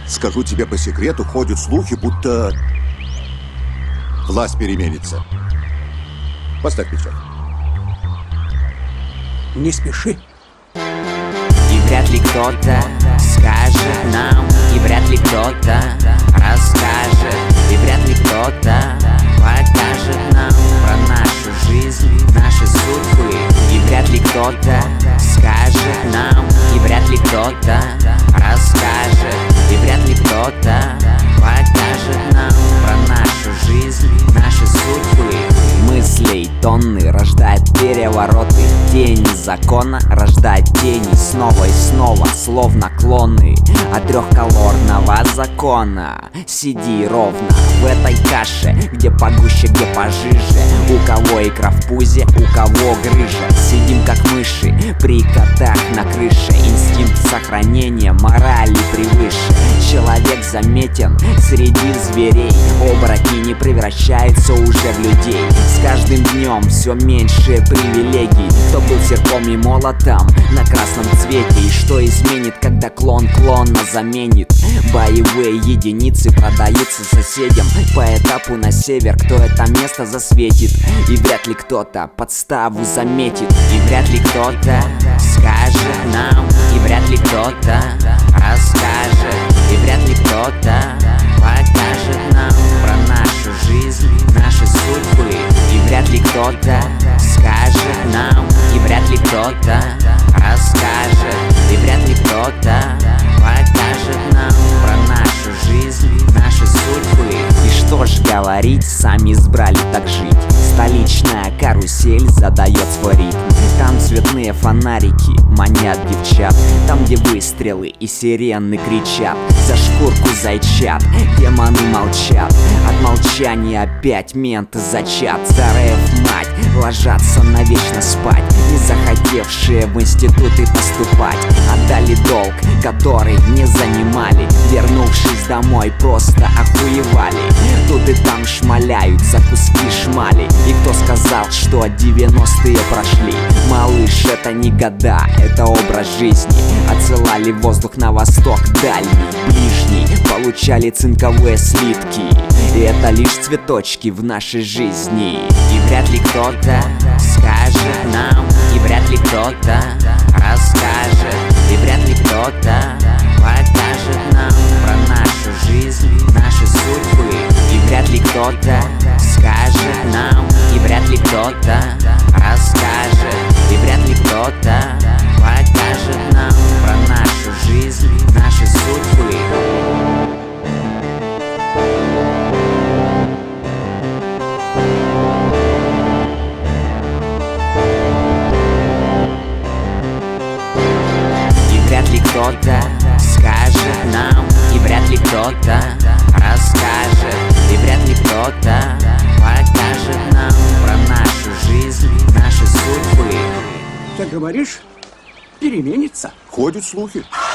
Скажу тебе по секрету, ходят слухи, будто власть переменится. Поставь печать. Не спеши. И вряд ли кто-то скажет нам, и вряд ли кто-то расскажет, и вряд ли кто-то покажет нам про нашу жизнь, наши судьбы. И вряд ли кто-то скажет нам, и вряд ли кто-то расскажет, и вряд ли кто-то покажет нам про нашу жизнь, наши судьбы. Мыслей тонны рождает перевороты, тени закона рождает тени снова и снова, словно клоны от трехколорного закона. Сиди ровно в этой каше, где погуще, где пожиже. У кого икра в пузе, у кого грыжа. Сидим как мыши при котах на крыше. Инстинкт сохранения морали превыше. Человек заметен среди зверей. Оборотни не превращаются уже в людей. С каждым днем все меньше привилегий. Кто был серпом и молотом на красном цвете? И что изменит, когда клон клона заменит? Боевые единицы продаются соседям по этапу на север. Кто это место засветит? И вряд ли кто-то подставу заметит. И вряд ли кто-то скажет нам, и вряд ли кто-то расскажет, и вряд ли кто-то покажет нам про нашу жизнь, наши судьбы. И вряд ли кто-то скажет нам, и вряд ли кто-то расскажет, и вряд ли кто-то покажет нам про нашу жизнь, наши судьбы. И что ж говорить, сами избрали так жить. Столичная карусель задает свой ритм. Там цветные фонарики манят девчат. Там, где выстрелы и сирены кричат. За шкурку зайчат, демоны молчат. От молчания опять менты зачат. За рэп мать ложатся навечно спать. Не захотевшие в институты поступать. Отдали долг, который не занимали. Вернувшись домой, просто охуевали. Тут и там шмаляют за куски шмали. И кто сказал, что 90-е прошли? Малыш, это не года, это образ жизни. Отсылали воздух на восток, дальний, ближний. Получали цинковые слитки. И это лишь цветочки в нашей жизни. И вряд ли кто-то скажет нам, и вряд ли кто-то расскажет, и вряд ли кто-то покажет нам про нашу жизнь, наши судьбы. И вряд ли кто-то скажет нам, и вряд ли кто-то расскажет, и вряд ли кто-то покажет нам про нашу жизнь, наши судьбы. И вряд ли кто-то скажет нам, и вряд ли кто-то расскажет, и вряд ли кто-то покажет нам про нашу жизнь, наши судьбы. Ты говоришь, переменится? Ходят слухи.